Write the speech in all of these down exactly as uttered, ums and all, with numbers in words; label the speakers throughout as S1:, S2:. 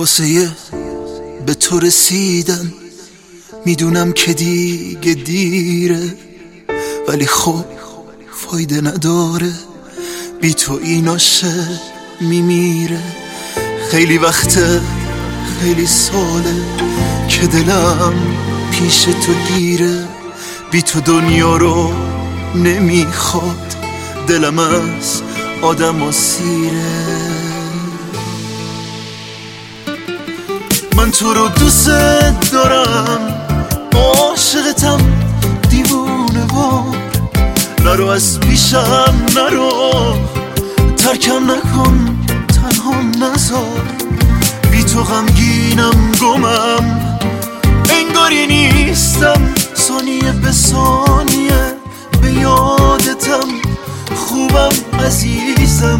S1: واسه به تو رسیدن میدونم که دیگه دیره، ولی خب فایده نداره، بی تو این عاشق میمیره. خیلی وقته خیلی ساله که دلم پیش تو گیره، بی تو دنیا رو نمیخواد، دلم از آدم و سیره. من تو رو دوست دارم، عاشقتم دیوونه وار، نرو از پیشم نرو، ترکم نکن تنها نذار، بی تو غمگینم گمم، انگاری نیستم، ثانیه به ثانیه به یادتم، خوبم عزیزم.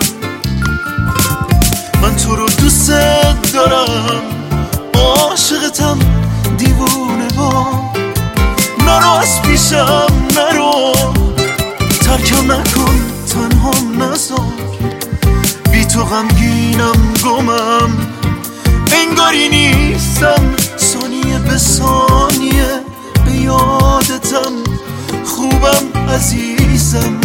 S1: من تو رو دوست دارم، عاشقتم دیوونه وار، نرو از پیشم نرو، ترکم نکن تنها نذار، بی تو غمگینم گمم، انگاری نیستم، ثانیه به ثانیه به یادتم، خوبم عزیزم.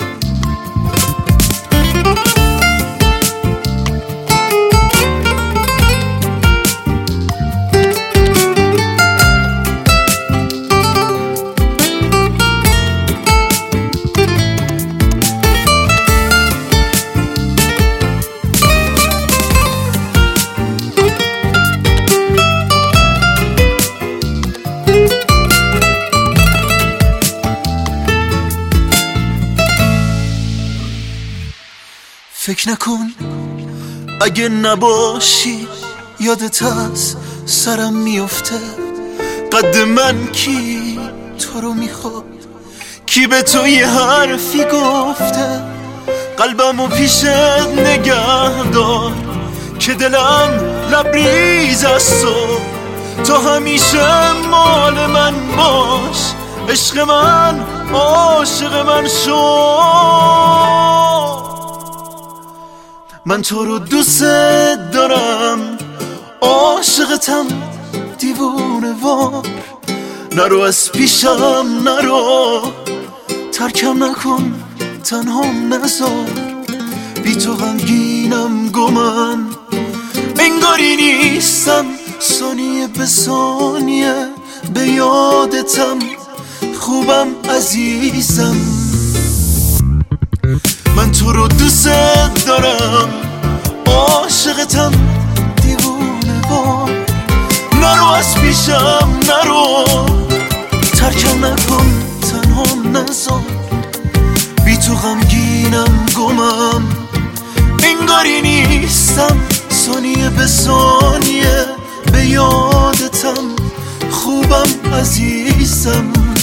S1: فکر نکن اگه نباشی، یادت از سرم میفته، قد من کی تو رو میخواد، کی به تو یه حرفی گفته، قلبمو پیشت نگه دار که دلم لبریز از تو، تو همیشه مال من باش، عشق من عاشق من شو. من تو رو دوست دارم، عاشقتم دیوونه وار، نرو از پیشم نرو، ترکم نکن تنها نذار، بی تو غمگینم گمم، انگاری نیستم، ثانیه به ثانیه به یادتم، خوبم عزیزم. من تو رو دوست دارم، عاشقتم دیوونه وار، نرو از پیشم نرو، ترکم نکن تنها نذار، بی تو غمگینم گمم، انگاری نیستم، ثانیه به ثانیه به یادتم، خوبم عزیزم.